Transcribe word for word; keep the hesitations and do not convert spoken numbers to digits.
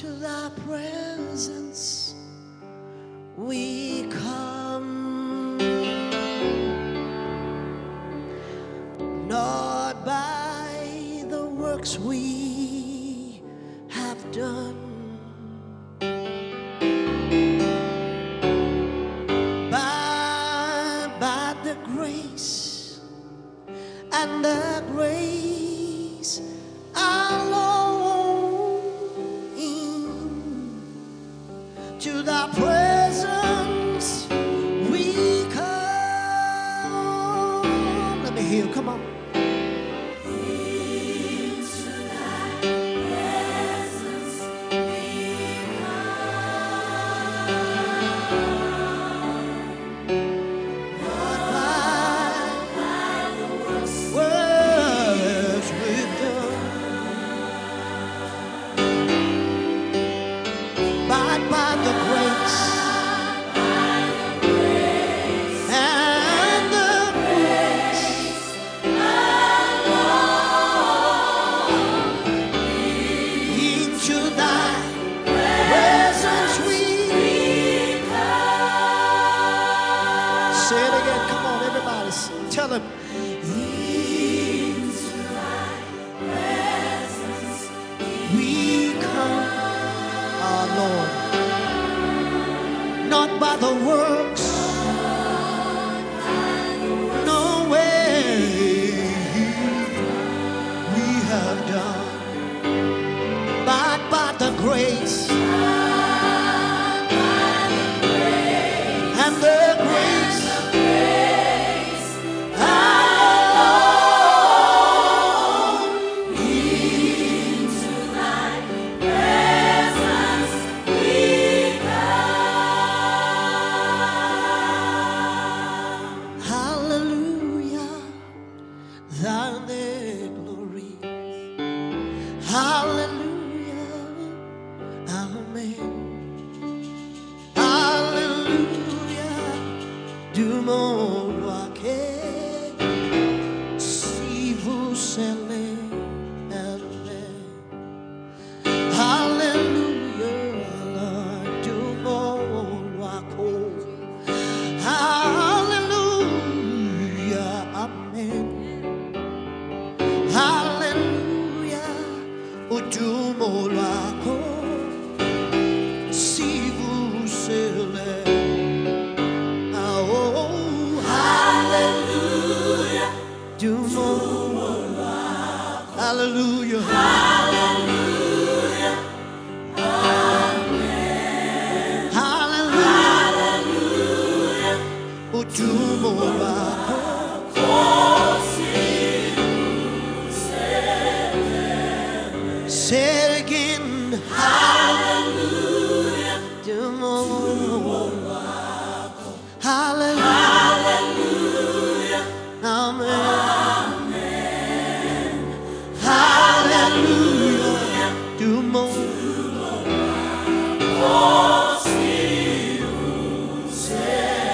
to thy presence we come, not by the works we have done, by, by the grace and the grace alone. To thy presence we come. Let me hear, come on. Into thy presence we come. Not by, by the works, works we've done, but by the grace and the grace alone. Into thy presence we come. Say it again, come on, everybody. Tell him. Into thy presence we come, our Lord. Not by the works, no way we have done, but by the grace and the grace alone. Into thy presence we come. Hallelujah, thine the glory. Hallelujah, amen. Hallelujah, du monde que si vous allez, amen. Hallelujah, Lord, du monde que hallelujah, amen. Hallelujah, du monde si vous allez. Oh, hallelujah, du monde. Hallelujah. Hallelujah. Amen. Hallelujah. Hallelujah. Du monde.